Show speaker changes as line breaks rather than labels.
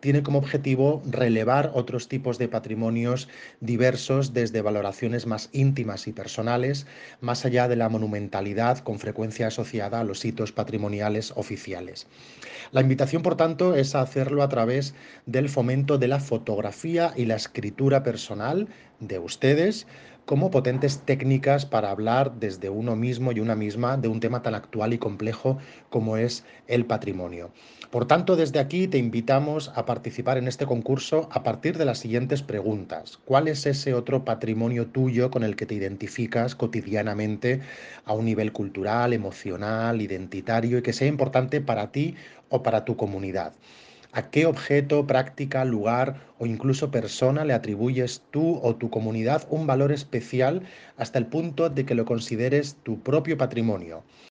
tiene como objetivo relevar otros tipos de patrimonios diversos desde valoraciones más íntimas y personales, más allá de la monumentalidad con frecuencia asociada a los hitos patrimoniales oficiales. La invitación, por tanto, es a hacerlo a través del fomento de la fotografía y la escritura personal de ustedes como potentes técnicas para hablar desde uno mismo y una misma de un tema tan actual y complejo como es el patrimonio. Por tanto, desde aquí te invitamos a participar en este concurso a partir de las siguientes preguntas. ¿Cuál es ese otro patrimonio tuyo con el que te identificas cotidianamente a un nivel cultural, emocional, identitario y que sea importante para ti o para tu comunidad? ¿A qué objeto, práctica, lugar o incluso persona le atribuyes tú o tu comunidad un valor especial hasta el punto de que lo consideres tu propio patrimonio?